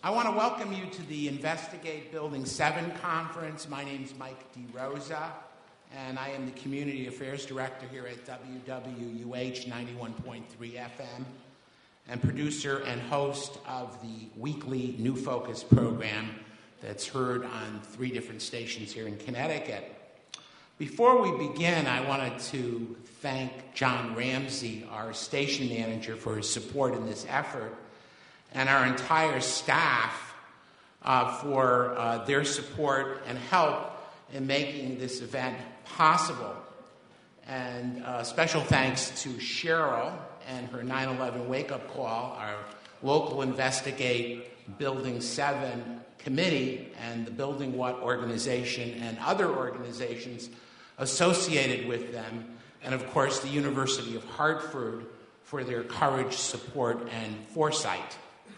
I want to welcome you to the Investigate Building 7 conference. My name is Mike DeRosa, and I am the Community Affairs Director here at WWUH 91.3 FM and producer and host of the weekly New Focus program that's heard on 3 different stations here in Connecticut. Before we begin, I wanted to thank John Ramsey, our station manager, for his support in this effort, and our entire staff for their support and help in making this event possible. And special thanks to Cheryl and her 9/11 wake-up call, our local Investigate Building 7 committee, and the Building What organization and other organizations associated with them, and of course the University of Hartford for their courage, support, and foresight.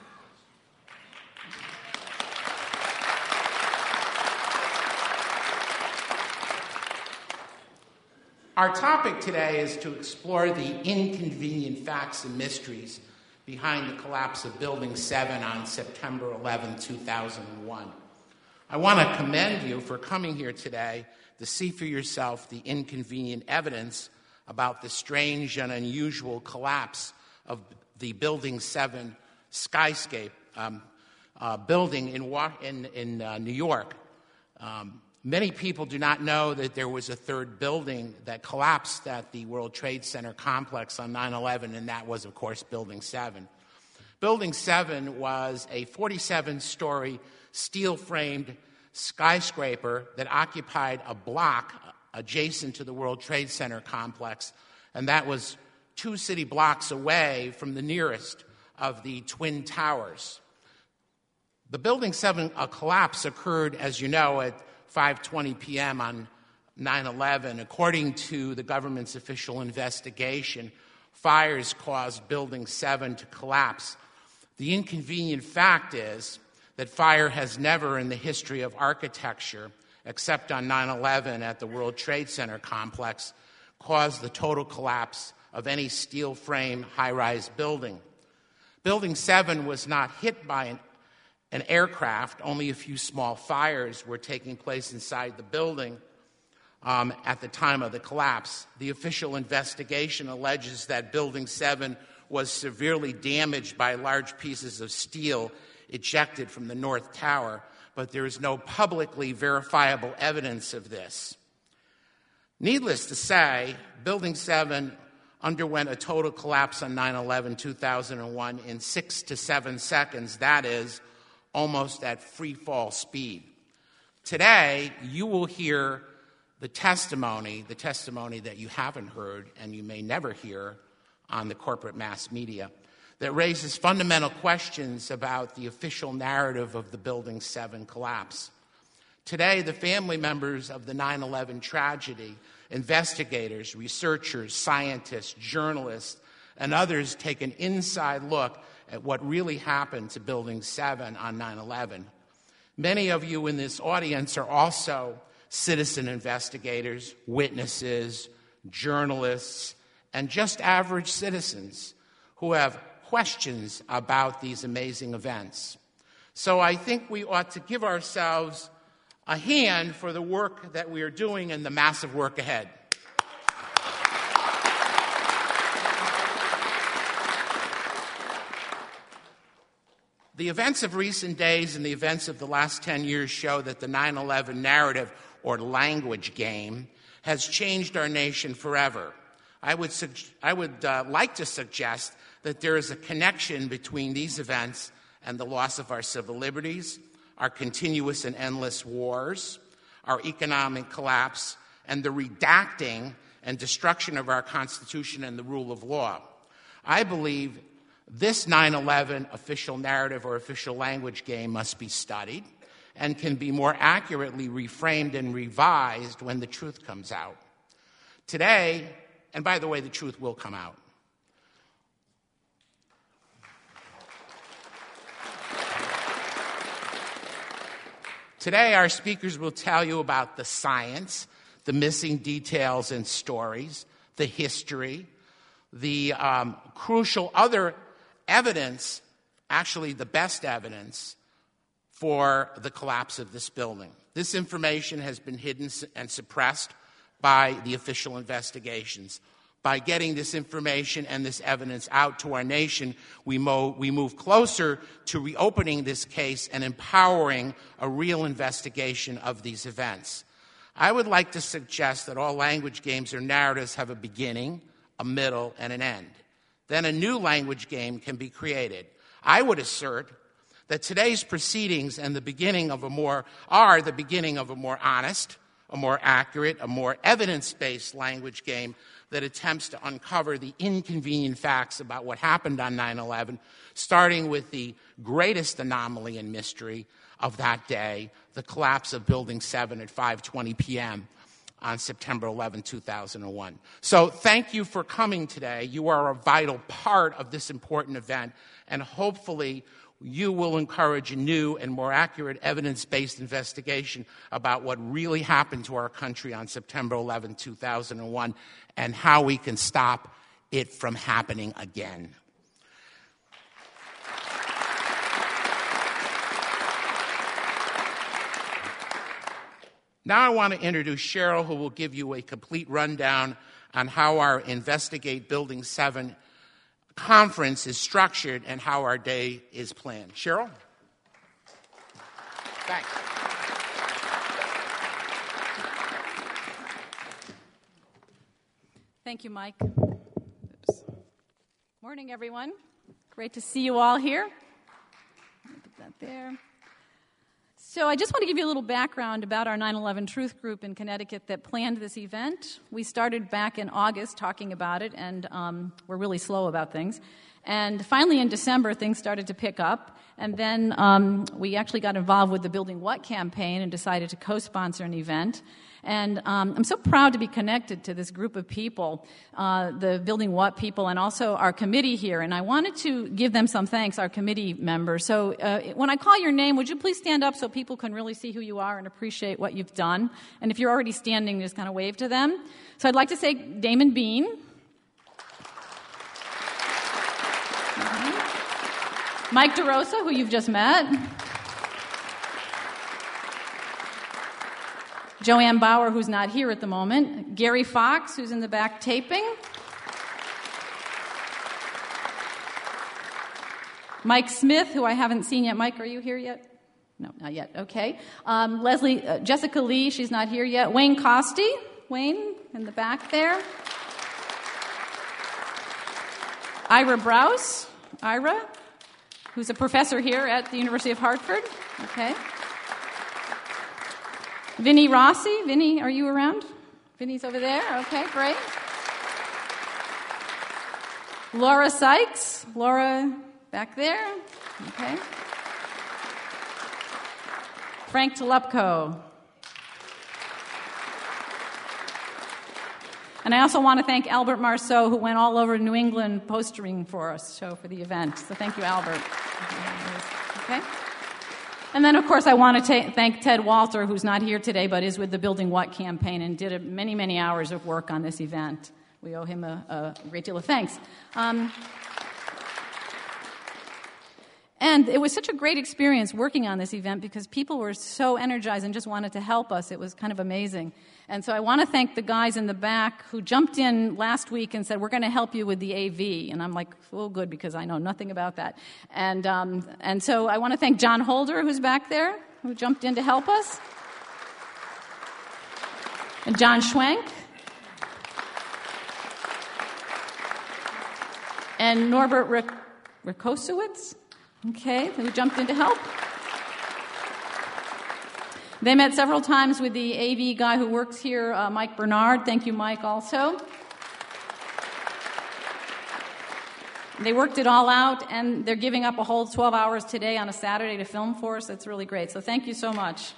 Our topic today is to explore the inconvenient facts and mysteries behind the collapse of Building 7 on September 11, 2001. I want to commend you for coming here today to see for yourself the inconvenient evidence about the strange and unusual collapse of the Building 7 skyscape building in New York. Many people do not know that there was a third building that collapsed at the World Trade Center complex on 9/11, and that was, of course, Building 7. Building 7 was a 47-story steel-framed skyscraper that occupied a block adjacent to the World Trade Center complex, and that was 2 city blocks away from the nearest of the Twin Towers. The Building 7 collapse occurred, as you know, at 5:20 p.m. on 9/11. According to the government's official investigation, fires caused Building 7 to collapse. The inconvenient fact is that fire has never in the history of architecture, except on 9/11 at the World Trade Center complex, caused the total collapse of any steel frame high-rise building. Building 7 was not hit by an aircraft. Only a few small fires were taking place inside the building at the time of the collapse. The official investigation alleges that Building 7 was severely damaged by large pieces of steel ejected from the North Tower, but there is no publicly verifiable evidence of this. Needless to say, Building 7 underwent a total collapse on 9/11-2001 in 6 to 7 seconds. That is, almost at free fall speed. Today, you will hear the testimony that you haven't heard and you may never hear on the corporate mass media, that raises fundamental questions about the official narrative of the Building 7 collapse. Today, the family members of the 9/11 tragedy, investigators, researchers, scientists, journalists, and others take an inside look at what really happened to Building 7 on 9/11. Many of you in this audience are also citizen investigators, witnesses, journalists, and just average citizens who have questions about these amazing events. So I think we ought to give ourselves a hand for the work that we are doing and the massive work ahead. The events of recent days and the events of the last 10 years show that the 9/11 narrative, or language game, has changed our nation forever. I would like to suggest that there is a connection between these events and the loss of our civil liberties, our continuous and endless wars, our economic collapse, and the redacting and destruction of our Constitution and the rule of law. I believe this 9/11 official narrative or official language game must be studied and can be more accurately reframed and revised when the truth comes out. Today, and by the way, the truth will come out. Today, our speakers will tell you about the science, the missing details and stories, the history, the crucial other evidence, actually the best evidence, for the collapse of this building. This information has been hidden and suppressed by the official investigations. By getting this information and this evidence out to our nation, we move closer to reopening this case and empowering a real investigation of these events. I would like to suggest that all language games or narratives have a beginning, a middle, and an end. Then a new language game can be created. I would assert that today's proceedings and the beginning of a more honest, a more accurate, a more evidence-based language game that attempts to uncover the inconvenient facts about what happened on 9/11, starting with the greatest anomaly and mystery of that day, the collapse of Building 7 at 5:20 p.m. on September 11, 2001. So thank you for coming today. You are a vital part of this important event, and hopefully you will encourage a new and more accurate evidence-based investigation about what really happened to our country on September 11, 2001, and how we can stop it from happening again. Now I want to introduce Cheryl, who will give you a complete rundown on how our Investigate Building 7 conference is structured and how our day is planned. Cheryl? Thanks. Thank you, Mike. Oops. Morning, everyone. Great to see you all here. Put that there. So I just want to give you a little background about our 9/11 Truth Group in Connecticut that planned this event. We started back in August talking about it, and we're really slow about things. And finally in December, things started to pick up. And then we actually got involved with the Building What campaign and decided to co-sponsor an event. And I'm so proud to be connected to this group of people, the Building What people, and also our committee here. And I wanted to give them some thanks, our committee members. So when I call your name, would you please stand up so people can really see who you are and appreciate what you've done? And if you're already standing, just kind of wave to them. So I'd like to say Damon Bean. Mike DeRosa, who you've just met. Joanne Bauer, who's not here at the moment. Gary Fox, who's in the back taping. Mike Smith, who I haven't seen yet. Mike, are you here yet? No, not yet. Okay. Jessica Lee, she's not here yet. Wayne Costi. Wayne, in the back there. Ira Brous. Ira, who's a professor here at the University of Hartford. Okay. Vinny Rossi. Vinny, are you around? Vinny's over there. Okay, great. Laura Sykes. Laura, back there. Okay. Frank Tolupko. And I also want to thank Albert Marceau, who went all over New England postering for us, for the event. So thank you, Albert. Okay. And then, of course, I want to thank Ted Walter, who's not here today, but is with the Building What campaign and did many, many hours of work on this event. We owe him a great deal of thanks. And it was such a great experience working on this event because people were so energized and just wanted to help us. It was kind of amazing. And so I want to thank the guys in the back who jumped in last week and said, we're going to help you with the AV. And I'm like, oh, good, because I know nothing about that. And so I want to thank John Holder, who's back there, who jumped in to help us. And John Schwenk. And Norbert Rikosowitz. Okay, who jumped in to help. They met several times with the AV guy who works here, Mike Bernard. Thank you, Mike, also. They worked it all out, and they're giving up a whole 12 hours today on a Saturday to film for us. That's really great. So thank you so much.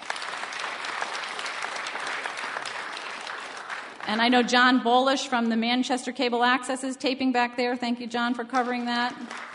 And I know John Bolish from the Manchester Cable Access is taping back there. Thank you, John, for covering that.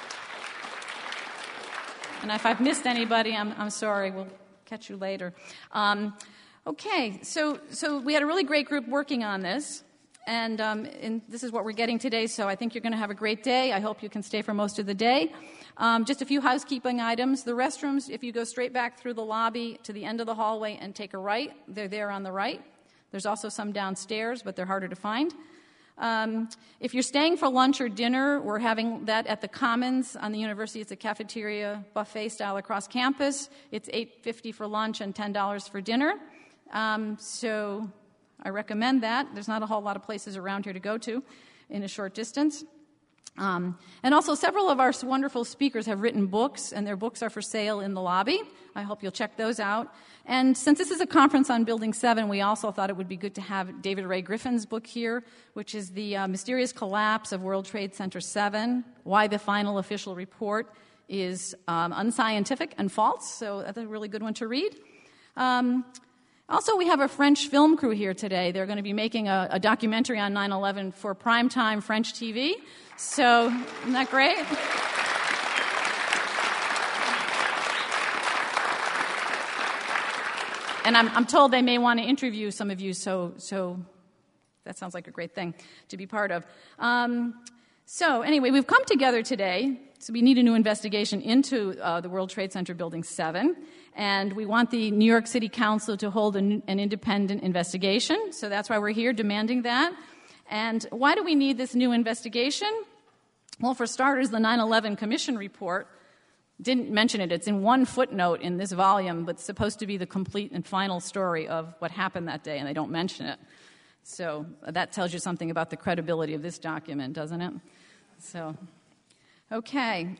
And if I've missed anybody, I'm sorry. We'll catch you later. Okay, so we had a really great group working on this. And this is what we're getting today, so I think you're going to have a great day. I hope you can stay for most of the day. Just a few housekeeping items. The restrooms, if you go straight back through the lobby to the end of the hallway and take a right, they're there on the right. There's also some downstairs, but they're harder to find. If you're staying for lunch or dinner, we're having that at the Commons on the university. It's a cafeteria buffet style across campus. It's $8.50 for lunch and $10 for dinner. So I recommend that. There's not a whole lot of places around here to go to in a short distance. And also several of our wonderful speakers have written books, and their books are for sale in the lobby. I hope you'll check those out. And since this is a conference on Building 7, we also thought it would be good to have David Ray Griffin's book here, which is The Mysterious Collapse of World Trade Center 7, Why the Final Official Report is Unscientific and False. So that's a really good one to read. Also, we have a French film crew here today. They're going to be making a documentary on 9/11 for primetime French TV. So, isn't that great? And I'm told they may want to interview some of you, so that sounds like a great thing to be part of. So anyway, we've come together today, so we need a new investigation into the World Trade Center Building 7, and we want the New York City Council to hold an independent investigation, so that's why we're here demanding that. And why do we need this new investigation? Well, for starters, the 9/11 Commission report didn't mention it. It's in one footnote in this volume, but it's supposed to be the complete and final story of what happened that day, and they don't mention it. So that tells you something about the credibility of this document, doesn't it? So, okay.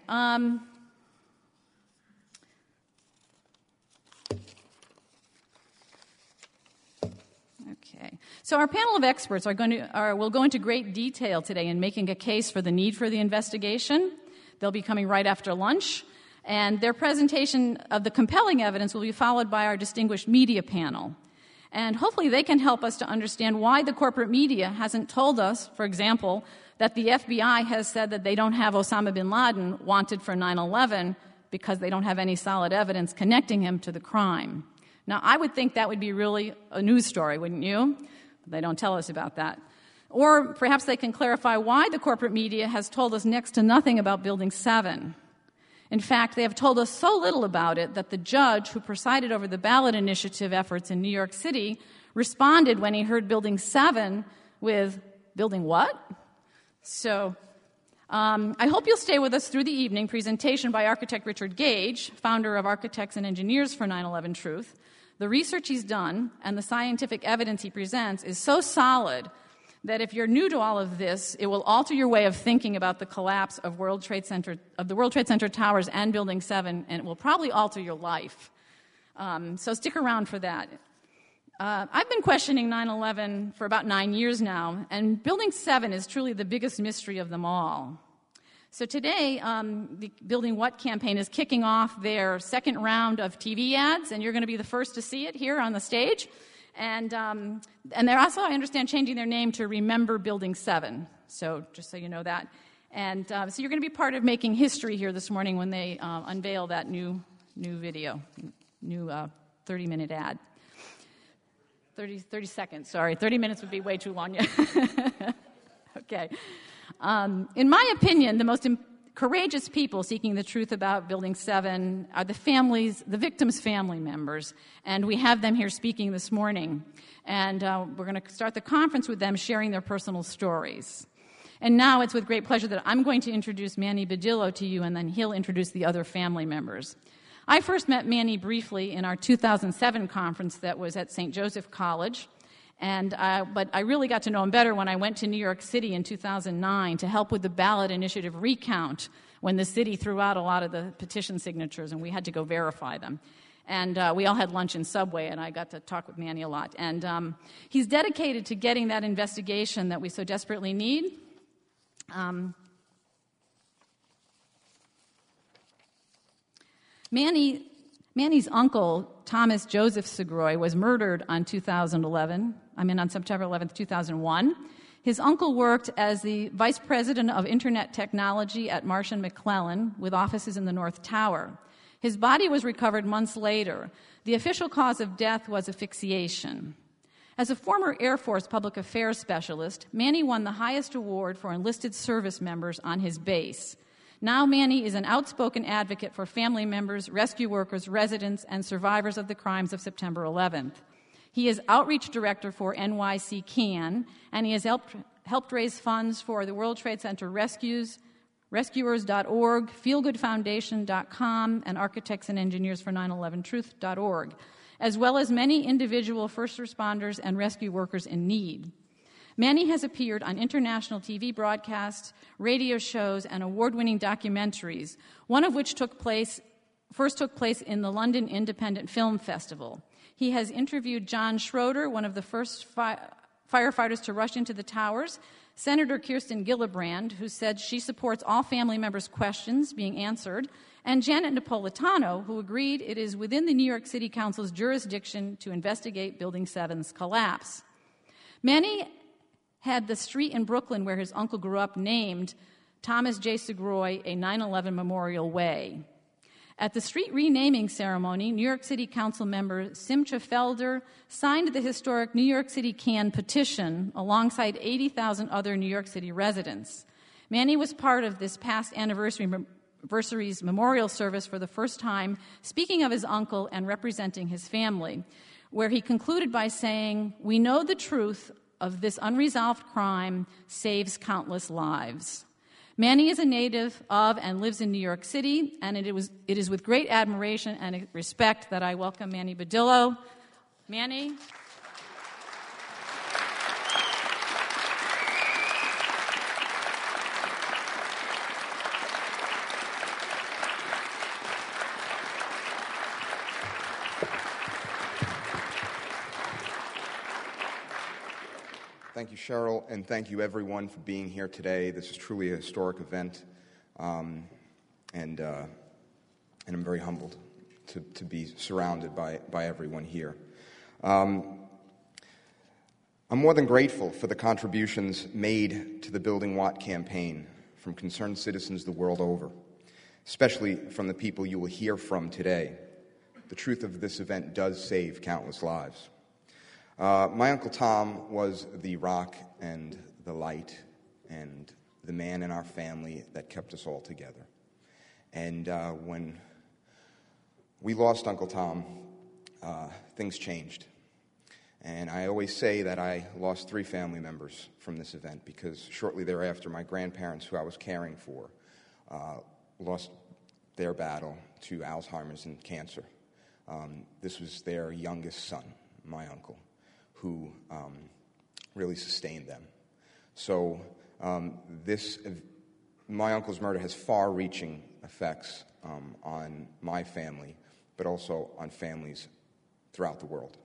Okay. So our panel of experts will go into great detail today in making a case for the need for the investigation. They'll be coming right after lunch. And their presentation of the compelling evidence will be followed by our distinguished media panel. And hopefully they can help us to understand why the corporate media hasn't told us, for example, that the FBI has said that they don't have Osama bin Laden wanted for 9/11 because they don't have any solid evidence connecting him to the crime. Now, I would think that would be really a news story, wouldn't you? They don't tell us about that. Or perhaps they can clarify why the corporate media has told us next to nothing about Building 7. In fact, they have told us so little about it that the judge who presided over the ballot initiative efforts in New York City responded when he heard Building 7 with, "Building what?" So I hope you'll stay with us through the evening presentation by architect Richard Gage, founder of Architects and Engineers for 9/11 Truth. The research he's done and the scientific evidence he presents is so solid that if you're new to all of this, it will alter your way of thinking about the collapse of the World Trade Center towers and Building 7, and it will probably alter your life. So stick around for that. I've been questioning 9/11 for about 9 years now, and Building 7 is truly the biggest mystery of them all. So today, the Building What campaign is kicking off their second round of TV ads, and you're going to be the first to see it here on the stage. And they're also, I understand, changing their name to Remember Building 7. So just so you know that. And so you're going to be part of making history here this morning when they unveil that new video, new 30-minute ad. 30 seconds, sorry. 30 minutes would be way too long. Okay. In my opinion, the most courageous people seeking the truth about Building 7 are the victims' family members, and we have them here speaking this morning. And we're going to start the conference with them sharing their personal stories. And now it's with great pleasure that I'm going to introduce Manny Badillo to you, and then he'll introduce the other family members. I first met Manny briefly in our 2007 conference that was at St. Joseph College. But I really got to know him better when I went to New York City in 2009 to help with the ballot initiative recount when the city threw out a lot of the petition signatures and we had to go verify them. And we all had lunch in Subway, and I got to talk with Manny a lot. And he's dedicated to getting that investigation that we so desperately need. Manny's uncle, Thomas Joseph Segroy, was murdered on September 11th, 2001. His uncle worked as the vice president of Internet Technology at Marsh & McClellan with offices in the North Tower. His body was recovered months later. The official cause of death was asphyxiation. As a former Air Force public affairs specialist, Manny won the highest award for enlisted service members on his base. Now Manny is an outspoken advocate for family members, rescue workers, residents, and survivors of the crimes of September 11th. He is outreach director for NYC CAN, and he has helped raise funds for the World Trade Center Rescuers.org, feelgoodfoundation.com, and Architects and Engineers for 9/11truth.org, as well as many individual first responders and rescue workers in need. Manny has appeared on international TV broadcasts, radio shows, and award-winning documentaries, one of which first took place in the London Independent Film Festival. He has interviewed John Schroeder, one of the first firefighters to rush into the towers, Senator Kirsten Gillibrand, who said she supports all family members' questions being answered, and Janet Napolitano, who agreed it is within the New York City Council's jurisdiction to investigate Building 7's collapse. Manny had the street in Brooklyn where his uncle grew up named Thomas J. Segroy a 9/11 Memorial Way. At the street renaming ceremony, New York City Council member Simcha Felder signed the historic New York City CAN petition alongside 80,000 other New York City residents. Manny was part of this past anniversary's memorial service for the first time, speaking of his uncle and representing his family, where he concluded by saying, "We know the truth of this unresolved crime saves countless lives." Manny is a native of and lives in New York City, and it is with great admiration and respect that I welcome Manny Badillo. Manny. Thank you, Cheryl, and thank you, everyone, for being here today. This is truly a historic event, and I'm very humbled to be surrounded by everyone here. I'm more than grateful for the contributions made to the Building Watt campaign from concerned citizens the world over, especially from the people you will hear from today. The truth of this event does save countless lives. My Uncle Tom was the rock and the light and the man in our family that kept us all together. And when we lost Uncle Tom, things changed. And I always say that I lost 3 family members from this event because shortly thereafter, my grandparents, who I was caring for, lost their battle to Alzheimer's and cancer. This was their youngest son, my uncle, who really sustained them. So my uncle's murder has far-reaching effects on my family, but also on families throughout the world.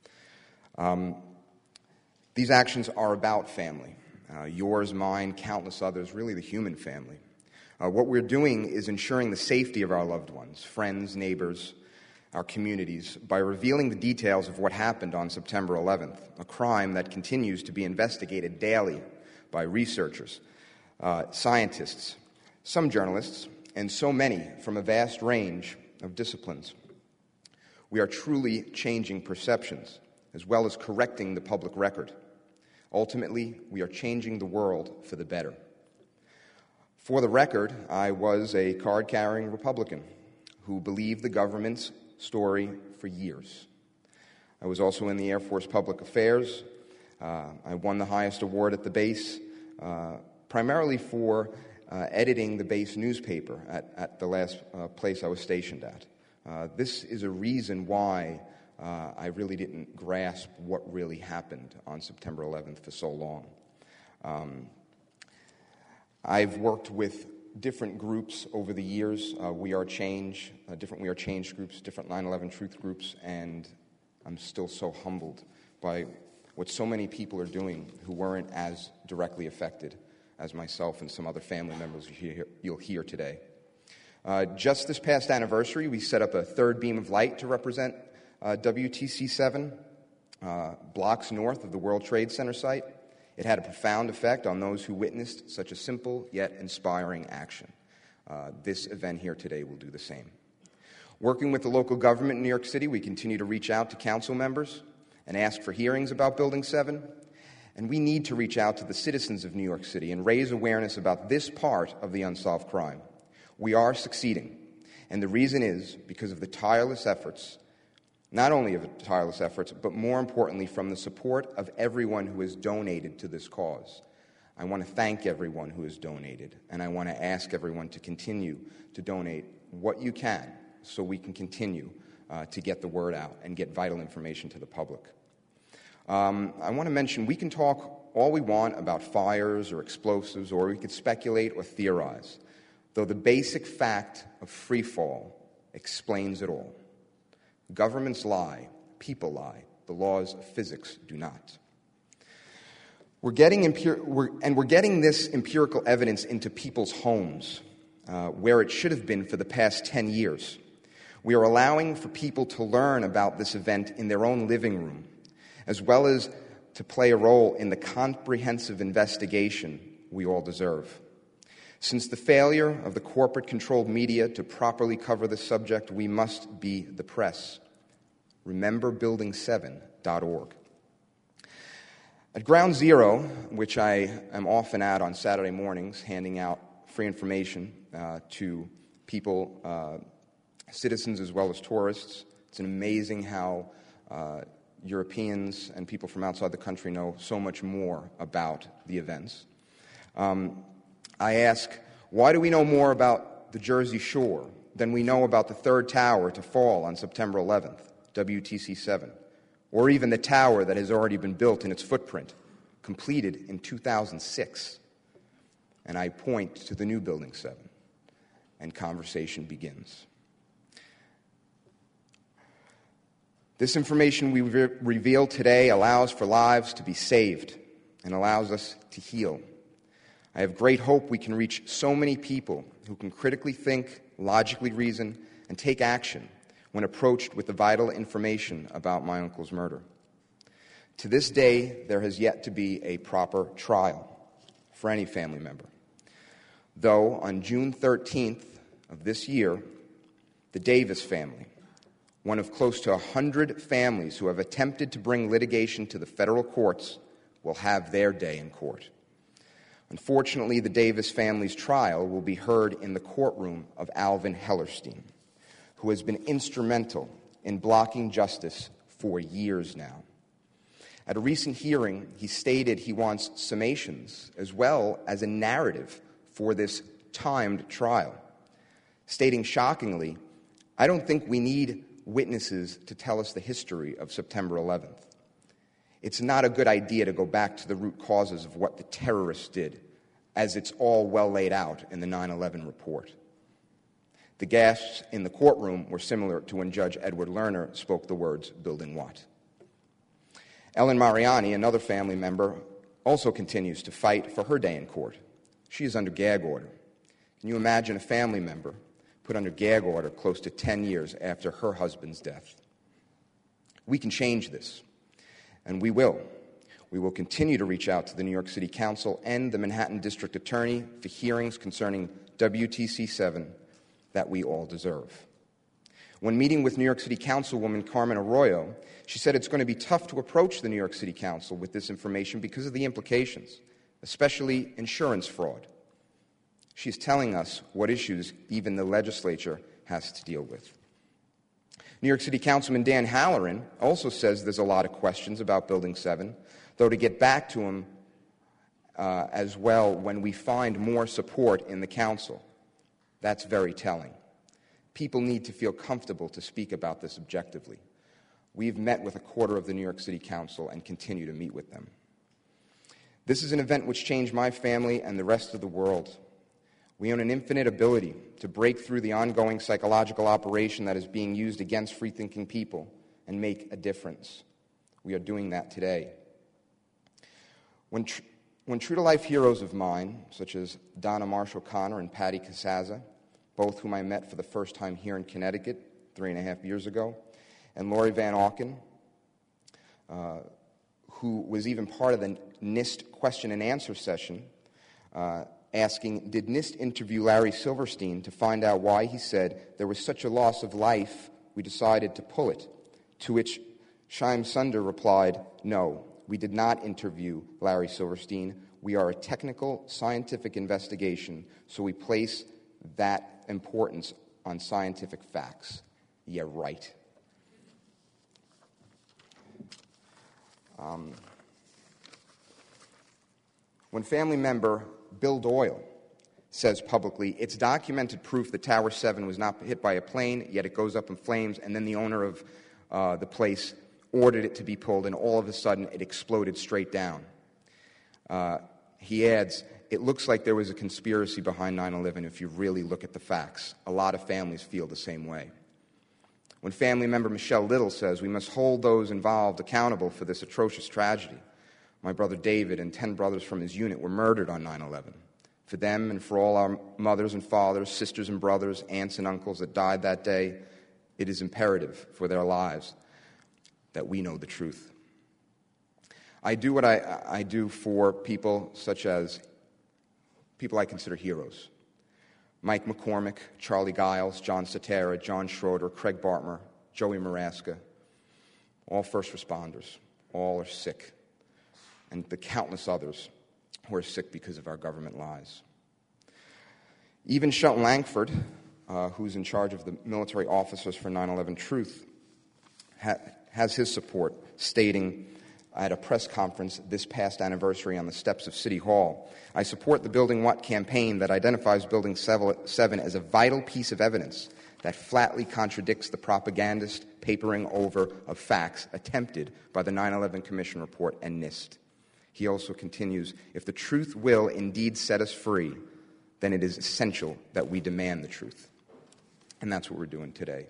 These actions are about family. Yours, mine, countless others, really the human family. What we're doing is ensuring the safety of our loved ones, friends, neighbors, our communities, by revealing the details of what happened on September 11th, a crime that continues to be investigated daily by researchers, scientists, some journalists, and so many from a vast range of disciplines. We are truly changing perceptions, as well as correcting the public record. Ultimately, we are changing the world for the better. For the record, I was a card-carrying Republican who believed the government's story for years. I was also in the Air Force Public Affairs. I won the highest award at the base, primarily for editing the base newspaper at the last place I was stationed at. This is a reason why I really didn't grasp what really happened on September 11th for so long. I've worked with different groups over the years, We Are Change, different We Are Change groups, different 9/11 Truth groups, and I'm still so humbled by what so many people are doing who weren't as directly affected as myself and some other family members you'll hear today. Just this past anniversary, we set up a third beam of light to represent WTC-7, blocks north of the World Trade Center site. It had a profound effect on those who witnessed such a simple yet inspiring action. This event here today will do the same. Working with the local government in New York City, we continue to reach out to council members and ask for hearings about Building 7. And we need to reach out to the citizens of New York City and raise awareness about this part of the unsolved crime. We are succeeding, and the reason is because of the tireless efforts, not only of the tireless efforts, but more importantly from the support of everyone who has donated to this cause. I want to thank everyone who has donated, and I want to ask everyone to continue to donate what you can so we can continue to get the word out and get vital information to the public. I want to mention we can talk all we want about fires or explosives, or we could speculate or theorize, though the basic fact of free fall explains it all. Governments lie, people lie, the laws of physics do not. We're getting this empirical evidence into people's homes, where it should have been for the past 10 years. We are allowing for people to learn about this event in their own living room, as well as to play a role in the comprehensive investigation we all deserve. Since the failure of the corporate-controlled media to properly cover the subject, we must be the press. Remember building7.org. At Ground Zero, which I am often at on Saturday mornings, handing out free information to people, citizens as well as tourists, it's amazing how Europeans and people from outside the country know so much more about the events. I ask, why do we know more about the Jersey Shore than we know about the third tower to fall on September 11th, WTC-7, or even the tower that has already been built in its footprint, completed in 2006? And I point to the new Building 7, and conversation begins. This information we reveal today allows for lives to be saved and allows us to heal. I have great hope we can reach so many people who can critically think, logically reason, and take action when approached with the vital information about my uncle's murder. To this day, there has yet to be a proper trial for any family member. Though on June 13th of this year, the Davis family, one of close to 100 families who have attempted to bring litigation to the federal courts, will have their day in court. Unfortunately, the Davis family's trial will be heard in the courtroom of Alvin Hellerstein, who has been instrumental in blocking justice for years now. At a recent hearing, he stated he wants summations as well as a narrative for this timed trial, stating shockingly, "I don't think we need witnesses to tell us the history of September 11th. It's not a good idea to go back to the root causes of what the terrorists did, as it's all well laid out in the 9/11 report." The gasps in the courtroom were similar to when Judge Edward Lerner spoke the words, "Building what?" Ellen Mariani, another family member, also continues to fight for her day in court. She is under gag order. Can you imagine a family member put under gag order close to 10 years after her husband's death? We can change this, and we will. We will continue to reach out to the New York City Council and the Manhattan District Attorney for hearings concerning WTC-7 that we all deserve. When meeting with New York City Councilwoman Carmen Arroyo, she said it's going to be tough to approach the New York City Council with this information because of the implications, especially insurance fraud. She's telling us what issues even the legislature has to deal with. New York City Councilman Dan Halloran also says there's a lot of questions about Building 7, though to get back to him as well when we find more support in the council. That's very telling. People need to feel comfortable to speak about this objectively. We've met with a quarter of the New York City Council and continue to meet with them. This is an event which changed my family and the rest of the world. We own an infinite ability to break through the ongoing psychological operation that is being used against free-thinking people and make a difference. We are doing that today. When true-to-life heroes of mine, such as Donna Marshall Connor and Patty Casaza, both whom I met for the first time here in Connecticut 3.5 years ago, and Lori Van Auken, who was even part of the NIST question and answer session, asking, did NIST interview Larry Silverstein to find out why he said there was such a loss of life, we decided to pull it, to which Shyam Sundar replied, "No, we did not interview Larry Silverstein. We are a technical, scientific investigation, so we place that importance on scientific facts." Yeah, right. When family member Bill Doyle says publicly, "It's documented proof that Tower 7 was not hit by a plane, yet it goes up in flames," and then the owner of the place ordered it to be pulled, and all of a sudden it exploded straight down. He adds, "It looks like there was a conspiracy behind 9/11 if you really look at the facts. A lot of families feel the same way." When family member Michelle Little says, "We must hold those involved accountable for this atrocious tragedy. My brother David and 10 brothers from his unit were murdered on 9/11. For them and for all our mothers and fathers, sisters and brothers, aunts and uncles that died that day, it is imperative for their lives that we know the truth." I do what I do for people such as people I consider heroes. Mike McCormick, Charlie Giles, John Satara, John Schroeder, Craig Bartmer, Joey Maraska, all first responders, all are sick, and the countless others who are sick because of our government lies. Even Shelton Langford, who's in charge of the military officers for 9/11 Truth, has his support, stating at a press conference this past anniversary on the steps of City Hall, "I support the Building What campaign that identifies Building 7 as a vital piece of evidence that flatly contradicts the propagandist papering over of facts attempted by the 9/11 Commission report and NIST." He also continues, "If the truth will indeed set us free, then it is essential that we demand the truth." And that's what we're doing today.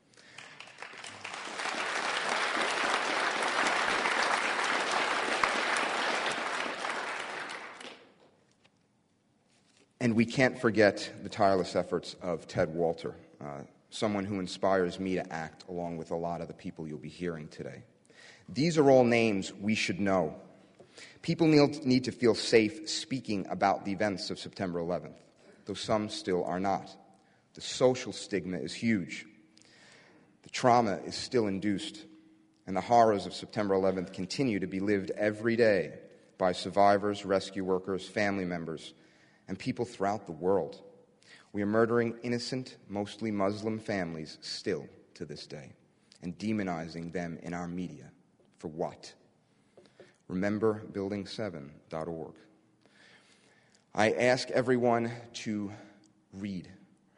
And we can't forget the tireless efforts of Ted Walter, someone who inspires me to act along with a lot of the people you'll be hearing today. These are all names we should know. People need to feel safe speaking about the events of September 11th, though some still are not. The social stigma is huge. The trauma is still induced, and the horrors of September 11th continue to be lived every day by survivors, rescue workers, family members, and people throughout the world. We are murdering innocent, mostly Muslim families still to this day, and demonizing them in our media. For what? Remember building7.org. I ask everyone to read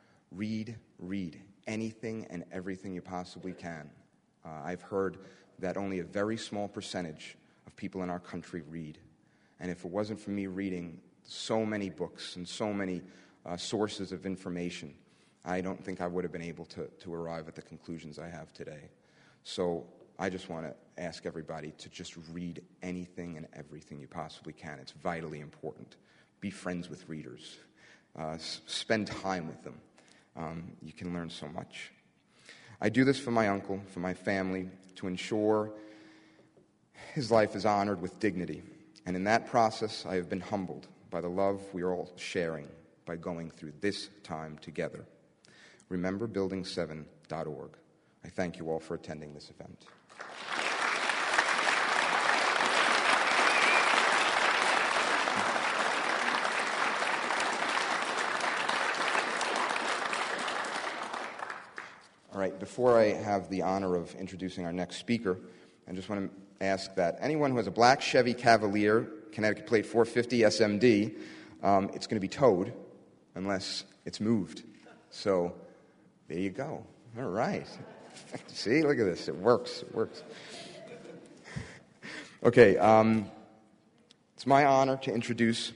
anything and everything you possibly can. I've heard that only a very small percentage of people in our country read. And if it wasn't for me reading so many books and so many sources of information, I don't think I would have been able to arrive at the conclusions I have today. So I just want to ask everybody to just read anything and everything you possibly can. It's vitally important. Be friends with readers. Spend time with them. You can learn so much. I do this for my uncle, for my family, to ensure his life is honored with dignity. And in that process, I have been humbled by the love we are all sharing by going through this time together. Remember building7.org. I thank you all for attending this event. All right, before I have the honor of introducing our next speaker, I just want to ask that anyone who has a black Chevy Cavalier, Connecticut plate 450 SMD, it's going to be towed unless it's moved. So there you go. All right. See, look at this. It works. It works. Okay, it's my honor to introduce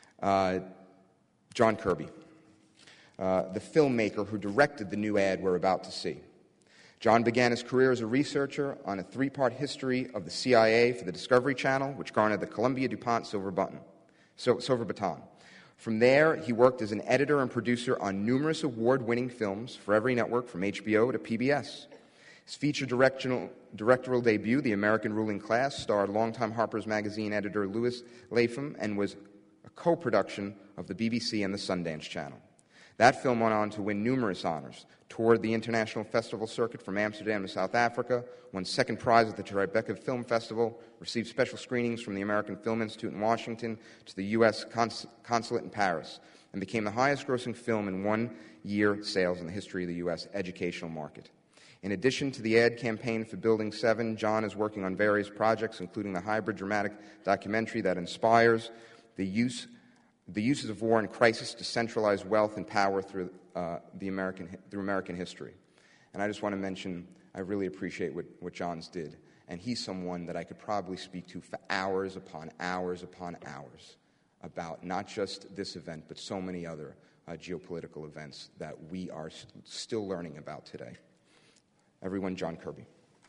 John Kirby, the filmmaker who directed the new ad we're about to see. John began his career as a researcher on a 3-part history of the CIA for the Discovery Channel, which garnered the Columbia-DuPont Silver Baton. From there, he worked as an editor and producer on numerous award-winning films for every network from HBO to PBS. His feature directorial debut, The American Ruling Class, starred longtime Harper's Magazine editor Louis Lapham and was a co-production of the BBC and the Sundance Channel. That film went on to win numerous honors, toured the international festival circuit from Amsterdam to South Africa, won second prize at the Tribeca Film Festival, received special screenings from the American Film Institute in Washington to the U.S. Consulate in Paris, and became the highest-grossing film in one-year sales in the history of the U.S. educational market. In addition to the ad campaign for Building 7, John is working on various projects, including the hybrid dramatic documentary that inspires the uses of war and crisis to centralize wealth and power through American history. And I just want to mention, I really appreciate what John's did. And he's someone that I could probably speak to for hours upon hours upon hours about not just this event, but so many other geopolitical events that we are still learning about today. Everyone, John Kirby.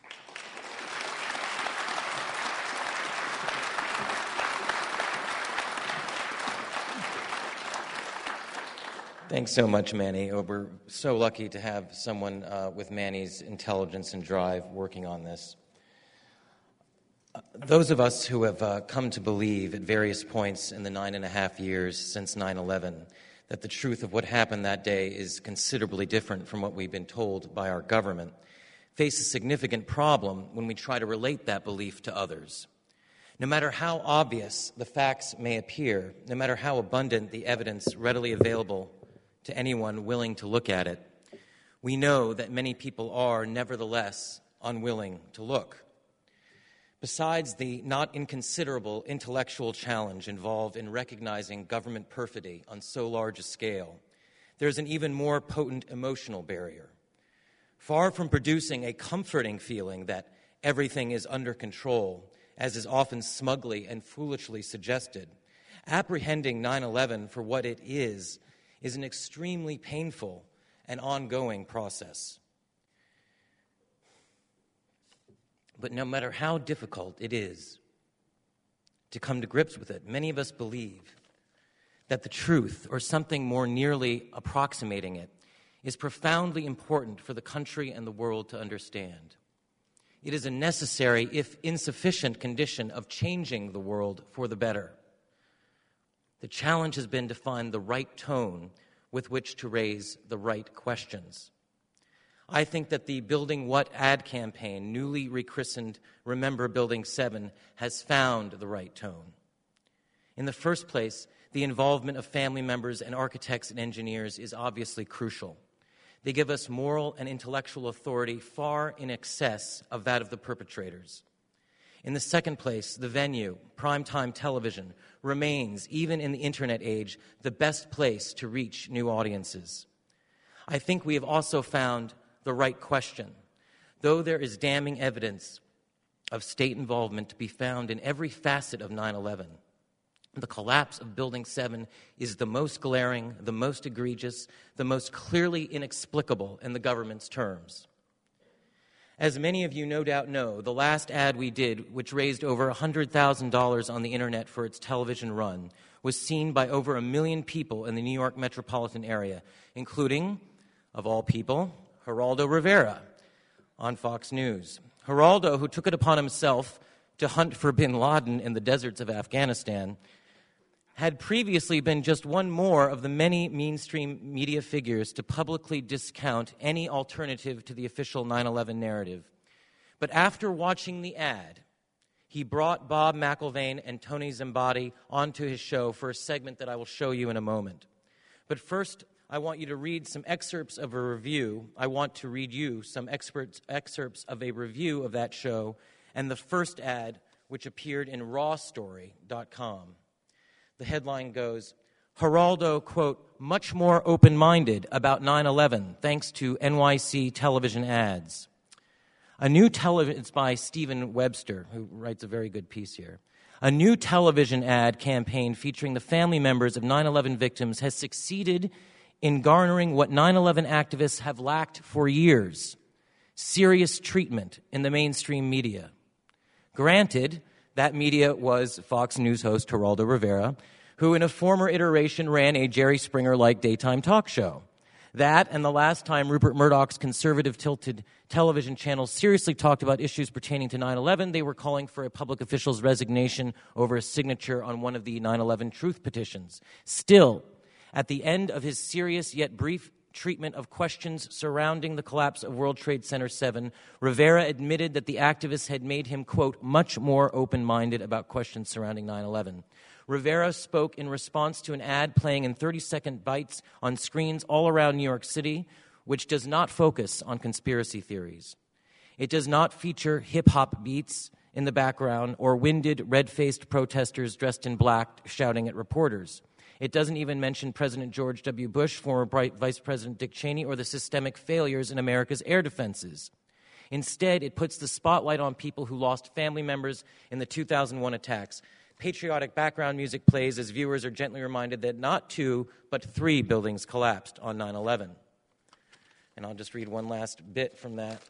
Thanks so much, Manny. We're so lucky to have someone with Manny's intelligence and drive working on this. Those of us who have come to believe at various points in the 9.5 years since 9/11 that the truth of what happened that day is considerably different from what we've been told by our government face a significant problem when we try to relate that belief to others. No matter how obvious the facts may appear, no matter how abundant the evidence readily available to anyone willing to look at it, we know that many people are, nevertheless, unwilling to look. Besides the not inconsiderable intellectual challenge involved in recognizing government perfidy on so large a scale, there's an even more potent emotional barrier. Far from producing a comforting feeling that everything is under control, as is often smugly and foolishly suggested, apprehending 9/11 for what it is an extremely painful and ongoing process. But no matter how difficult it is to come to grips with it, many of us believe that the truth, or something more nearly approximating it, is profoundly important for the country and the world to understand. It is a necessary, if insufficient, condition of changing the world for the better. The challenge has been to find the right tone with which to raise the right questions. I think that the Building What ad campaign, newly rechristened Remember Building 7, has found the right tone. In the first place, the involvement of family members and architects and engineers is obviously crucial. They give us moral and intellectual authority far in excess of that of the perpetrators. In the second place, the venue, primetime television, remains, even in the internet age, the best place to reach new audiences. I think we have also found the right question. Though there is damning evidence of state involvement to be found in every facet of 9/11, the collapse of Building 7 is the most glaring, the most egregious, the most clearly inexplicable in the government's terms. As many of you no doubt know, the last ad we did, which raised over $100,000 on the internet for its television run, was seen by over 1 million people in the New York metropolitan area, including, of all people, Geraldo Rivera on Fox News. Geraldo, who took it upon himself to hunt for bin Laden in the deserts of Afghanistan, had previously been just one more of the many mainstream media figures to publicly discount any alternative to the official 9/11 narrative. But after watching the ad, he brought Bob McIlvaine and Tony Zimbardi onto his show for a segment that I will show you in a moment. But first, I want you to read some excerpts of a review. I want to read you some excerpts of a review of that show and the first ad, which appeared in rawstory.com. The headline goes, Geraldo, quote, much more open-minded about 9/11 thanks to NYC television ads. It's by Stephen Webster, who writes a very good piece here. A new television ad campaign featuring the family members of 9/11 victims has succeeded in garnering what 9/11 activists have lacked for years, serious treatment in the mainstream media. Granted, that media was Fox News host Geraldo Rivera, who in a former iteration ran a Jerry Springer-like daytime talk show. That and the last time Rupert Murdoch's conservative-tilted television channel seriously talked about issues pertaining to 9/11, they were calling for a public official's resignation over a signature on one of the 9/11 truth petitions. Still, At the end of his serious yet brief treatment of questions surrounding the collapse of World Trade Center 7, Rivera admitted that the activists had made him, quote, much more open-minded about questions surrounding 9/11. Rivera spoke in response to an ad playing in 30-second bites on screens all around New York City, which does not focus on conspiracy theories. It does not feature hip-hop beats in the background or winded, red-faced protesters dressed in black shouting at reporters. It doesn't even mention President George W. Bush, former Vice President Dick Cheney, or the systemic failures in America's air defenses. Instead, it puts the spotlight on people who lost family members in the 2001 attacks. Patriotic background music plays as viewers are gently reminded that not 2, but 3 buildings collapsed on 9/11. And I'll just read one last bit from that.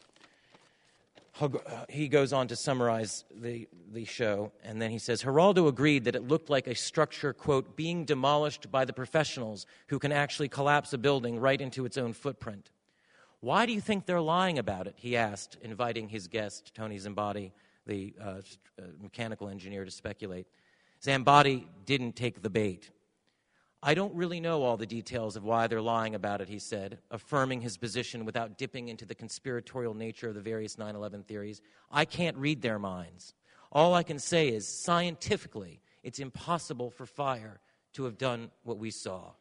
He goes on to summarize the show, and then he says, Geraldo agreed that it looked like a structure, quote, being demolished by the professionals who can actually collapse a building right into its own footprint. Why do you think they're lying about it, he asked, inviting his guest, Tony Zambati, the mechanical engineer, to speculate. Zambati didn't take the bait. I don't really know all the details of why they're lying about it, he said, affirming his position without dipping into the conspiratorial nature of the various 9/11 theories. I can't read their minds. All I can say is, scientifically, it's impossible for fire to have done what we saw.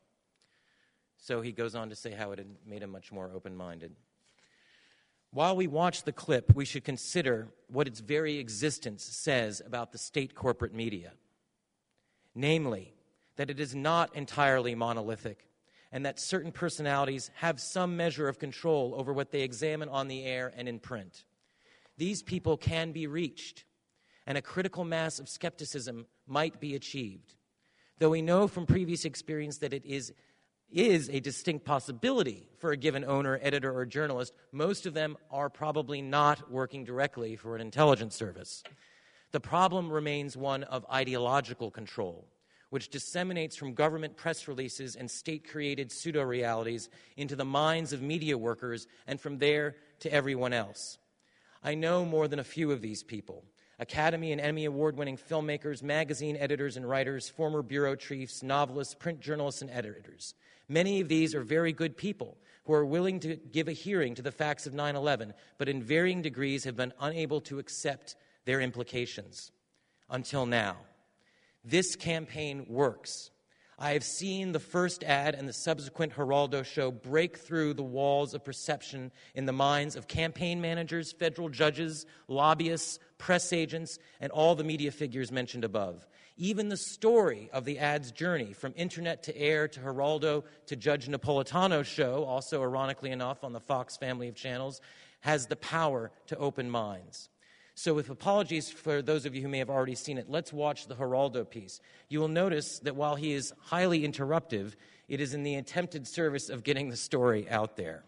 So he goes on to say how it had made him much more open-minded. While we watch the clip, we should consider what its very existence says about the state corporate media. Namely, that it is not entirely monolithic, and that certain personalities have some measure of control over what they examine on the air and in print. These people can be reached, and a critical mass of skepticism might be achieved. Though we know from previous experience that it is a distinct possibility for a given owner, editor, or journalist, most of them are probably not working directly for an intelligence service. The problem remains one of ideological control, which disseminates from government press releases and state-created pseudo-realities into the minds of media workers and from there to everyone else. I know more than a few of these people: Academy and Emmy Award-winning filmmakers, magazine editors and writers, former bureau chiefs, novelists, print journalists, and editors. Many of these are very good people who are willing to give a hearing to the facts of 9/11, but in varying degrees have been unable to accept their implications until now. This campaign works. I have seen the first ad and the subsequent Geraldo show break through the walls of perception in the minds of campaign managers, federal judges, lobbyists, press agents, and all the media figures mentioned above. Even the story of the ad's journey from internet to air to Geraldo to Judge Napolitano's show, also ironically enough on the Fox family of channels, has the power to open minds. So with apologies for those of you who may have already seen it, let's watch the Geraldo piece. You will notice that while he is highly interruptive, it is in the attempted service of getting the story out there.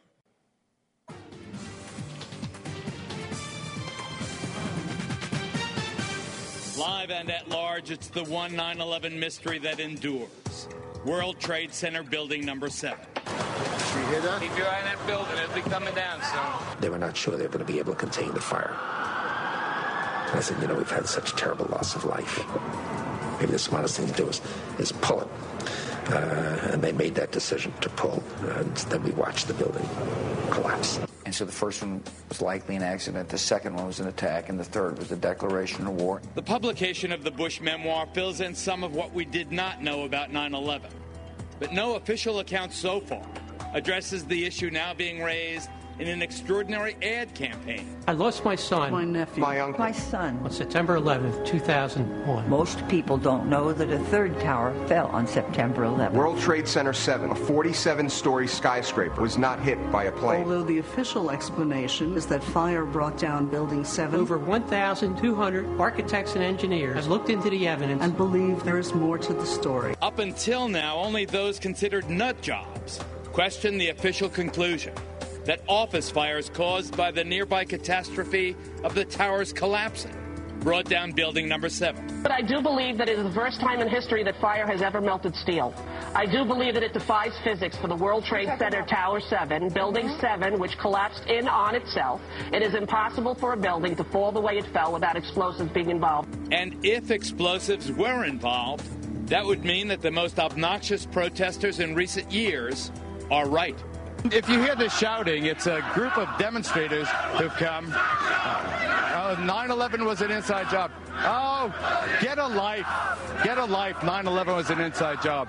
Live and at large, it's the one 9/11 mystery that endures. World Trade Center building number 7. You hear that? Keep your eye on that building. It'll be coming down soon. They were not sure they were going to be able to contain the fire. And I said, we've had such terrible loss of life. Maybe the smartest thing to do is pull it. And they made that decision to pull. And then we watched the building collapse. And so the first one was likely an accident, the second one was an attack, and the third was a declaration of war. The publication of the Bush memoir fills in some of what we did not know about 9/11. But no official account so far addresses the issue now being raised in an extraordinary ad campaign. I lost my son, my nephew, my uncle, my son on September 11th, 2001. Most people don't know that a third tower fell on September 11th. World Trade Center 7, a 47-story skyscraper, was not hit by a plane. Although the official explanation is that fire brought down Building 7. Over 1,200 architects and engineers have looked into the evidence and believe there is more to the story. Up until now, only those considered nut jobs question the official conclusion that office fires caused by the nearby catastrophe of the towers collapsing brought down building number 7. But I do believe that it is the first time in history that fire has ever melted steel. I do believe that it defies physics for the World Trade Center Tower 7, Building 7, which collapsed in on itself. It is impossible for a building to fall the way it fell without explosives being involved. And if explosives were involved, That would mean that the most obnoxious protesters in recent years are right. If you hear the shouting, it's a group of demonstrators who've come. 9/11 was an inside job. Oh, get a life. Get a life. 9/11 was an inside job.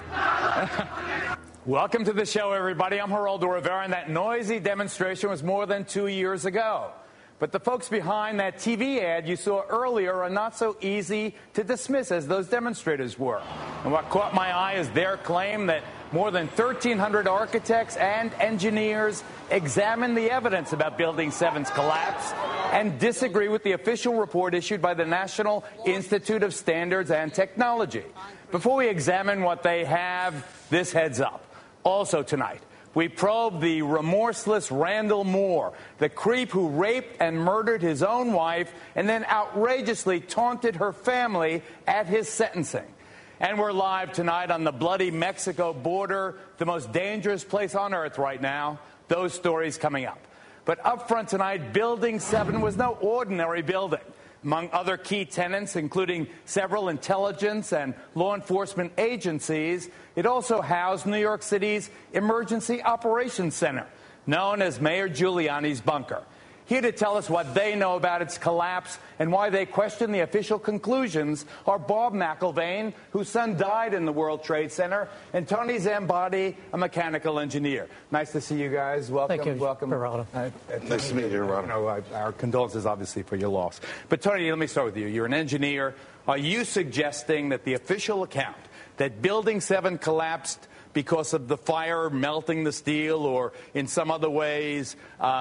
Welcome to the show, everybody. I'm Geraldo Rivera, and that noisy demonstration was more than 2 years ago. But the folks behind that TV ad you saw earlier are not so easy to dismiss as those demonstrators were. And what caught my eye is their claim that more than 1,300 architects and engineers examined the evidence about Building 7's collapse and disagree with the official report issued by the National Institute of Standards and Technology. Before we examine what they have, this heads up. Also tonight, we probe the remorseless Randall Moore, the creep who raped and murdered his own wife and then outrageously taunted her family at his sentencing. And we're live tonight on the bloody Mexico border, the most dangerous place on earth right now. Those stories coming up. But up front tonight, Building 7 was no ordinary building. Among other key tenants, including several intelligence and law enforcement agencies, it also housed New York City's Emergency Operations Center, known as Mayor Giuliani's bunker. Here to tell us what they know about its collapse and why they question the official conclusions are Bob McIlvaine, whose son died in the World Trade Center, and Tony Zambati, a mechanical engineer. Nice to see you guys. Welcome. Thank you, welcome. Geraldo. Nice to meet you, Geraldo. Our condolences, obviously, for your loss. But, Tony, let me start with you. You're an engineer. Are you suggesting that the official account that Building 7 collapsed because of the fire melting the steel or in some other ways,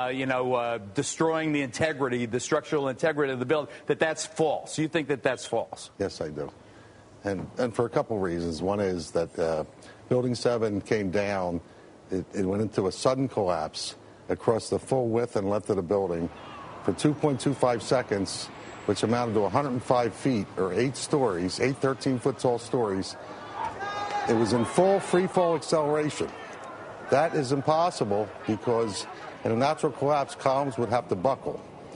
destroying the integrity, the structural integrity of the building, that's false? You think that that's false? Yes, I do. And for a couple of reasons. One is that Building 7 came down. It went into a sudden collapse across the full width and length of the building for 2.25 seconds, which amounted to 105 feet or 8 stories, 8 13-foot tall stories. It was in full free-fall acceleration. That is impossible because in a natural collapse, columns would have to buckle.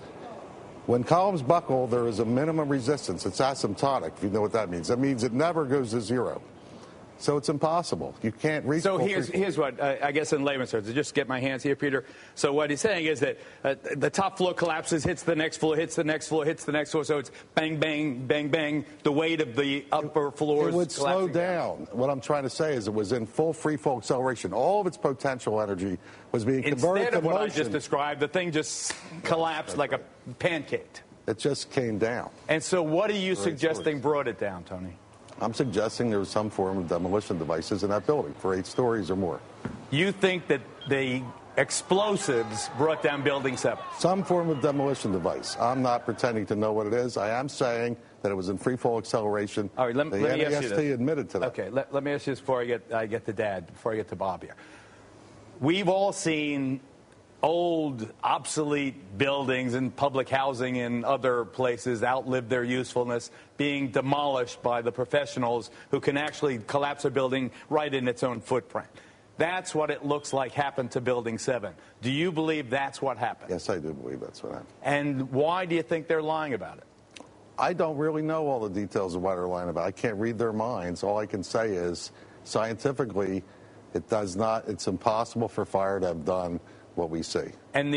When columns buckle, there is a minimum resistance. It's asymptotic, if you know what that means. That means it never goes to zero. So it's impossible. You can't reach. So here's what, I guess in layman's terms, to just get my hands here, Peter. So what he's saying is that the top floor collapses, hits the next floor, hits the next floor, hits the next floor. So it's bang, bang, bang, bang. The weight of the upper floors. It would slow down. What I'm trying to say is it was in full free fall acceleration. All of its potential energy was being converted to motion. Instead of what I just described, the thing just collapsed like a pancake. It just came down. And so what are you suggesting brought it down, Tony? I'm suggesting there was some form of demolition devices in that building for 8 stories or more. You think that the explosives brought down Building 7? Some form of demolition device. I'm not pretending to know what it is. I am saying that it was in free fall acceleration. All right, let me ask you this. Admitted to that. Okay, let me ask you this before I get to Dad, before I get to Bob here. We've all seen old, obsolete buildings and public housing in other places outlive their usefulness, being demolished by the professionals who can actually collapse a building right in its own footprint. That's what it looks like happened to Building 7. Do you believe that's what happened? Yes, I do believe that's what happened. And why do you think they're lying about it? I don't really know all the details of why they're lying about it. I can't read their minds. All I can say is, scientifically, it's impossible for fire to have done what we see. And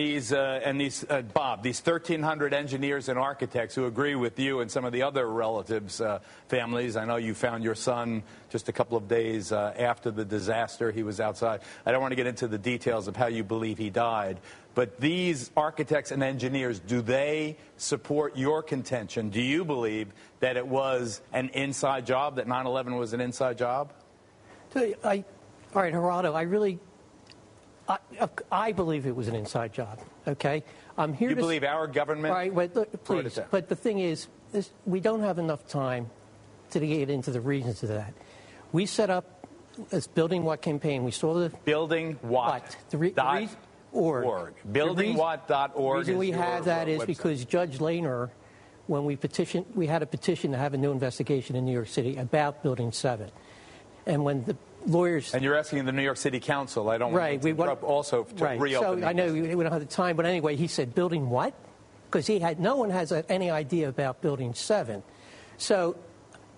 Bob, these 1,300 engineers and architects who agree with you and some of the other relatives' families. I know you found your son just a couple of days after the disaster. He was outside. I don't want to get into the details of how you believe he died. But these architects and engineers, do they support your contention? Do you believe that it was an inside job, that 9/11 was an inside job? All right, Geraldo, I believe it was an inside job, okay? I'm here you believe our government? All right, please. But the thing is, we don't have enough time to get into the reasons of that. We set up this Building What campaign. We saw the... Building What? .org. BuildingWhat.org. The reason we have that is because Judge Lehner, when we had a petition to have a new investigation in New York City about Building 7. And when the lawyers... And you're asking the New York City Council. I don't want to interrupt also to reopen. So I know we don't have the time, but anyway, he said, Building what? Because no one has any idea about Building 7. So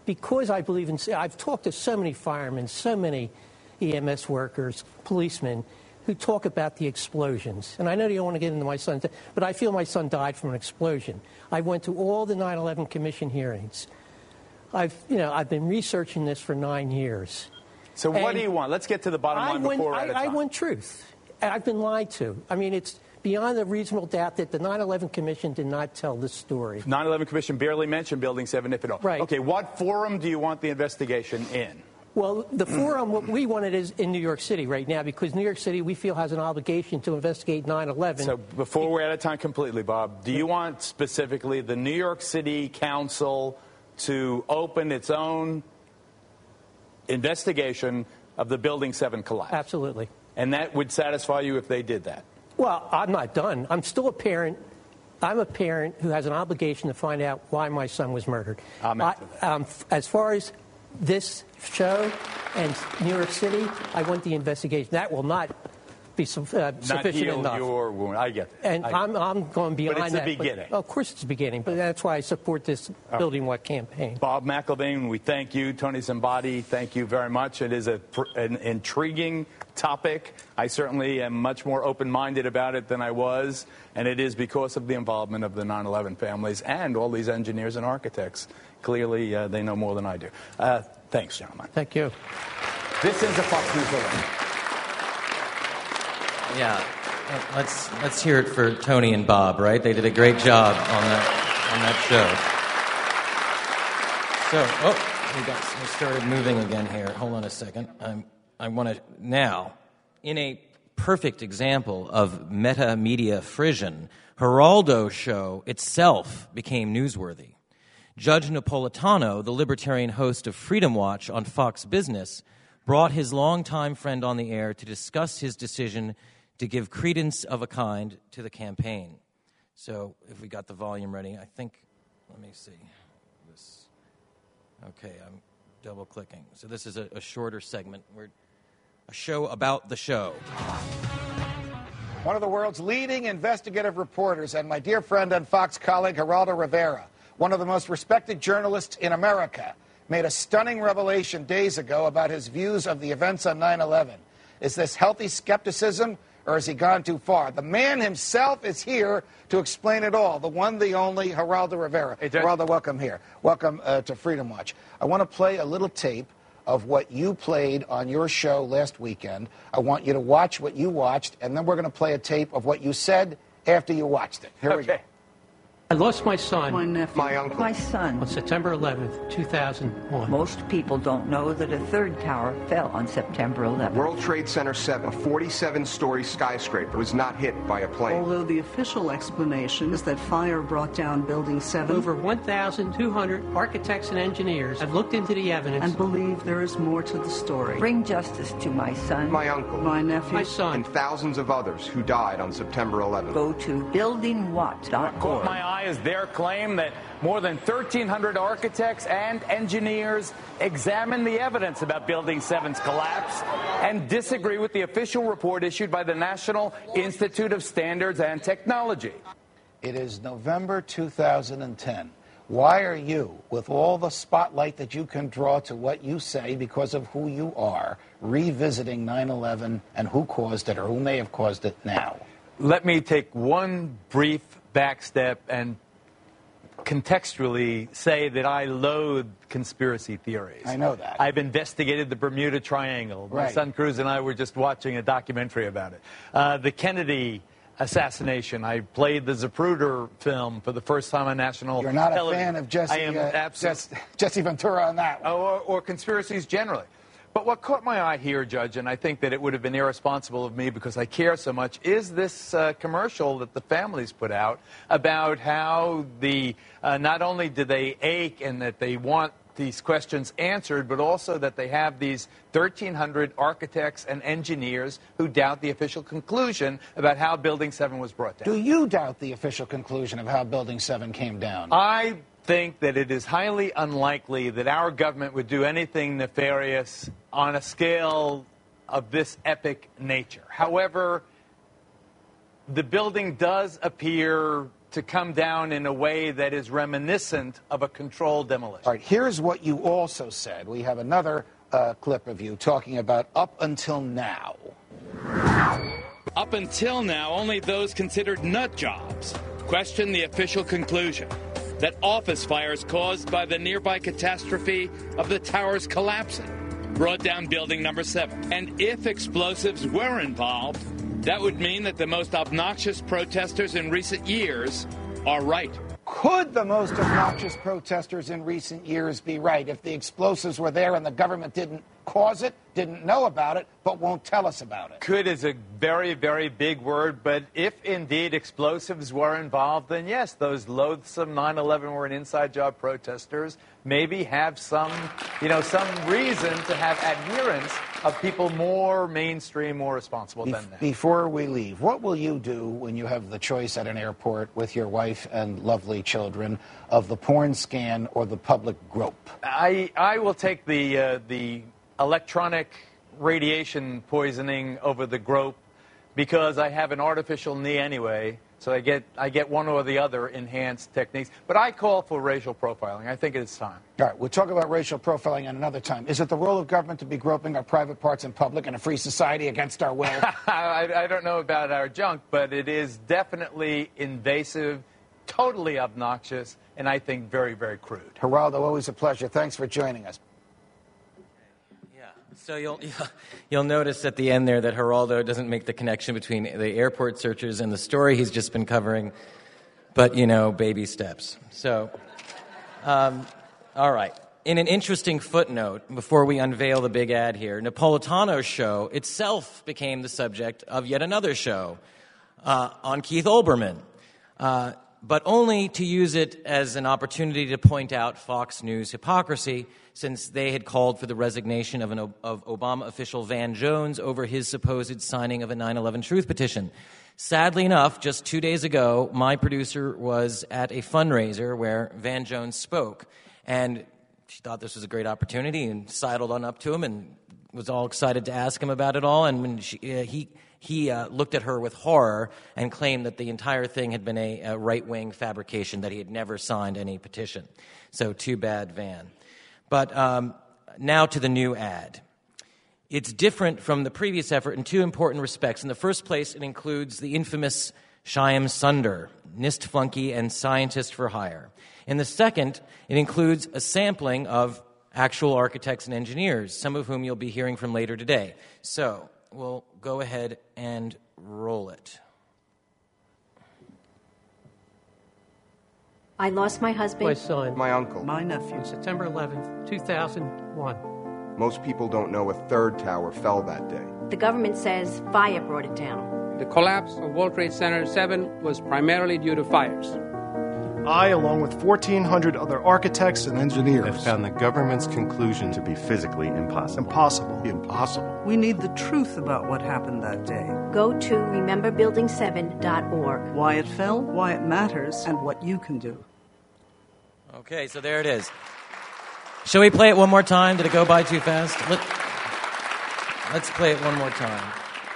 because I believe in, I've talked to so many firemen, so many EMS workers, policemen, who talk about the explosions. And I know you don't want to get into my son's, but I feel my son died from an explosion. I went to all the 9/11 Commission hearings. I've been researching this for 9 years. So what do you want? Let's get to the bottom line before we're out of time. I want truth. I've been lied to. I mean, it's beyond a reasonable doubt that the 9/11 Commission did not tell this story. 9/11 Commission barely mentioned Building 7, if at all. Right. Okay, what forum do you want the investigation in? Well, the forum, what we want it is in New York City right now, because New York City, we feel, has an obligation to investigate 9/11. So before we're out of time completely, Bob, do you want specifically the New York City Council to open its own investigation of the Building 7 collapse? Absolutely. And that would satisfy you if they did that? Well, I'm not done. I'm still a parent. I'm a parent who has an obligation to find out why my son was murdered. As far as this show and New York City, I want the investigation. That will not be sufficient enough. Your wound. I get that. And I'm going beyond that. But it's the beginning. Of course it's the beginning, but that's why I support this Building What campaign. Bob McIlvaine, we thank you. Tony Zambati, thank you very much. It is an intriguing topic. I certainly am much more open-minded about it than I was, and it is because of the involvement of the 9/11 families and all these engineers and architects. Clearly, they know more than I do. Thanks, gentlemen. Thank you. This is a Fox News Alert. Yeah, let's hear it for Tony and Bob, right? They did a great job on that show. So, we started moving again here. Hold on a second. I want to now, in a perfect example of meta-media frisson, Geraldo's show itself became newsworthy. Judge Napolitano, the libertarian host of Freedom Watch on Fox Business, brought his longtime friend on the air to discuss his decision to give credence of a kind to the campaign. So, if we got the volume ready, I think, let me see. Okay, I'm double-clicking. So this is a shorter segment. A show about the show. One of the world's leading investigative reporters and my dear friend and Fox colleague, Geraldo Rivera, one of the most respected journalists in America, made a stunning revelation days ago about his views of the events on 9/11. Is this healthy skepticism, or has he gone too far? The man himself is here to explain it all. The one, the only, Geraldo Rivera. Hey, Geraldo, welcome here. Welcome to Freedom Watch. I want to play a little tape of what you played on your show last weekend. I want you to watch what you watched, and then we're going to play a tape of what you said after you watched it. Here we go. I lost my son. My nephew. My uncle. My son. On September 11th, 2001. Most people don't know that a third tower fell on September 11th. World Trade Center 7, a 47-story skyscraper, was not hit by a plane. Although the official explanation is that fire brought down Building 7. Over 1,200 architects and engineers have looked into the evidence and believe there is more to the story. Bring justice to my son. My uncle. My nephew. My son. And thousands of others who died on September 11th. Go to buildingwhat.org. Caught my eye is their claim that more than 1,300 architects and engineers examined the evidence about Building 7's collapse and disagree with the official report issued by the National Institute of Standards and Technology. It is November 2010. Why are you, with all the spotlight that you can draw to what you say because of who you are, revisiting 9/11 and who caused it or who may have caused it now? Let me take one brief back step and contextually say that I loathe conspiracy theories. I know that. I've investigated the Bermuda Triangle. My son Cruz and I were just watching a documentary about it. The Kennedy assassination. I played the Zapruder film for the first time on national television. You're not a fan of Jesse Ventura on that one. Or conspiracies generally. But what caught my eye here, Judge, and I think that it would have been irresponsible of me because I care so much, is this commercial that the families put out about how not only do they ache and that they want these questions answered, but also that they have these 1,300 architects and engineers who doubt the official conclusion about how Building 7 was brought down. Do you doubt the official conclusion of how Building 7 came down? I think that it is highly unlikely that our government would do anything nefarious on a scale of this epic nature. However, the building does appear to come down in a way that is reminiscent of a controlled demolition. All right, here's what you also said. We have another clip of you talking about up until now. Up until now, only those considered nut jobs question the official conclusion that office fires caused by the nearby catastrophe of the towers collapsing brought down building number 7. And if explosives were involved, that would mean that the most obnoxious protesters in recent years are right. Could the most obnoxious protesters in recent years be right if the explosives were there and the government didn't cause it, didn't know about it, but won't tell us about it? Could is a very, very big word, but if indeed explosives were involved, then yes, those loathsome 9/11 were an inside job protesters maybe have some reason to have adherence of people more mainstream, more responsible than them. Before we leave, what will you do when you have the choice at an airport with your wife and lovely children of the porn scan or the public grope? I will take the electronic radiation poisoning over the grope because I have an artificial knee anyway. So I get one or the other enhanced techniques. But I call for racial profiling. I think it's time. All right, we'll talk about racial profiling at another time. Is it the role of government to be groping our private parts in public in a free society against our will? I don't know about our junk, but it is definitely invasive, totally obnoxious, and I think very, very crude. Geraldo, always a pleasure. Thanks for joining us. So you'll notice at the end there that Geraldo doesn't make the connection between the airport searchers and the story he's just been covering, but, baby steps. So, all right. In an interesting footnote, before we unveil the big ad here, Napolitano's show itself became the subject of yet another show on Keith Olbermann, but only to use it as an opportunity to point out Fox News hypocrisy, since they had called for the resignation of Obama official Van Jones over his supposed signing of a 9/11 truth petition. Sadly enough, just 2 days ago, my producer was at a fundraiser where Van Jones spoke, and she thought this was a great opportunity and sidled on up to him and was all excited to ask him about it all. And when he looked at her with horror and claimed that the entire thing had been a right-wing fabrication, that he had never signed any petition. So too bad, Van. But now to the new ad. It's different from the previous effort in two important respects. In the first place, it includes the infamous Shyam Sunder, NIST flunky and scientist for hire. In the second, it includes a sampling of actual architects and engineers, some of whom you'll be hearing from later today. So we'll go ahead and roll it. I lost my husband. My son. My uncle. My nephew. On September 11th, 2001. Most people don't know a third tower fell that day. The government says fire brought it down. The collapse of World Trade Center 7 was primarily due to fires. I, along with 1,400 other architects and engineers, have found the government's conclusion to be physically impossible. Impossible. We need the truth about what happened that day. Go to rememberbuilding7.org. Why it fell, why it matters, and what you can do. Okay, so there it is. Shall we play it one more time? Did it go by too fast? Let's play it one more time.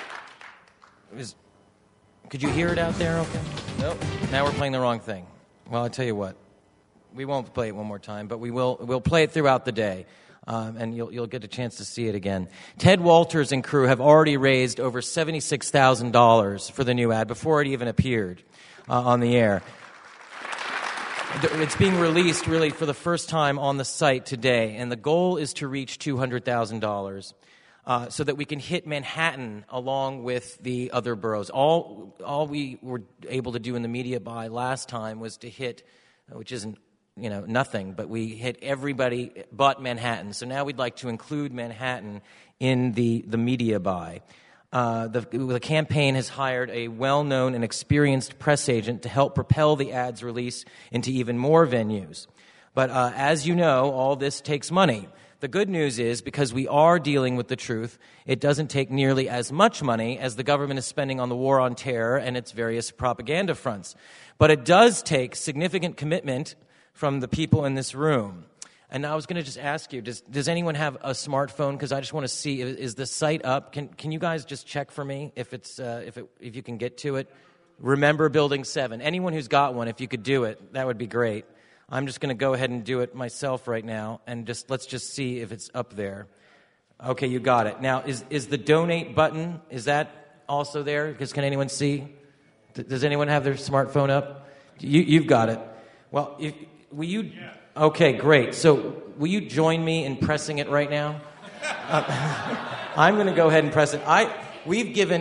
Could you hear it out there okay? Nope. Now we're playing the wrong thing. Well, I'll tell you what. We won't play it one more time, but we'll play it throughout the day, and you'll get a chance to see it again. Ted Walters and crew have already raised over $76,000 for the new ad before it even appeared on the air. It's being released really for the first time on the site today, and the goal is to reach $200,000 so that we can hit Manhattan along with the other boroughs. All we were able to do in the media buy last time was to hit, which isn't nothing, but we hit everybody but Manhattan. So now we'd like to include Manhattan in the media buy. The campaign has hired a well-known and experienced press agent to help propel the ad's release into even more venues. But as you know, all this takes money. The good news is, because we are dealing with the truth, it doesn't take nearly as much money as the government is spending on the war on terror and its various propaganda fronts. But it does take significant commitment from the people in this room. And I was going to just ask you, does anyone have a smartphone? Because I just want to see, is the site up? Can you guys just check for me if you can get to it? Remember Building 7. Anyone who's got one, if you could do it, that would be great. I'm just going to go ahead and do it myself right now, and let's just see if it's up there. Okay, you got it. Now, is the donate button, is that also there? Because can anyone see? Does anyone have their smartphone up? You've got it. Well, will you? Okay, great. So will you join me in pressing it right now? I'm going to go ahead and press it. We've given,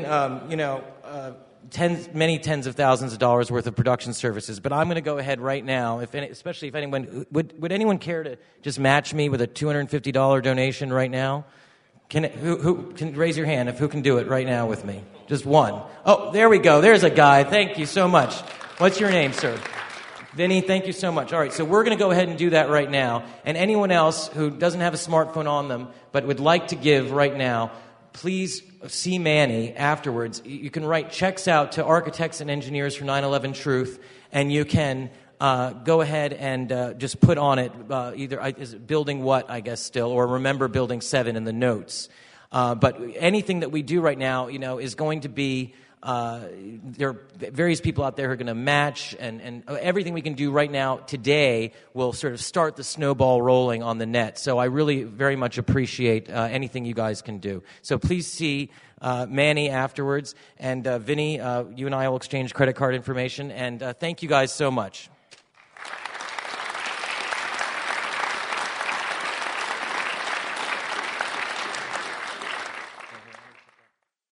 many tens of thousands of dollars worth of production services, but I'm going to go ahead right now, especially if anyone, would anyone care to just match me with a $250 donation right now? Who can raise your hand who can do it right now with me? Just one. Oh, there we go. There's a guy. Thank you so much. What's your name, sir? Vinny, thank you so much. All right, so we're going to go ahead and do that right now. And anyone else who doesn't have a smartphone on them but would like to give right now, please see Manny afterwards. You can write checks out to Architects and Engineers for 9/11 Truth, and you can go ahead and just put on it is it Building What, I guess, still, or Remember Building 7 in the notes. But anything that we do right now, is going to be, there are various people out there who are going to match, and everything we can do right now today will sort of start the snowball rolling on the net. So I really very much appreciate anything you guys can do. So please see Manny afterwards, and Vinny, you and I will exchange credit card information, and thank you guys so much.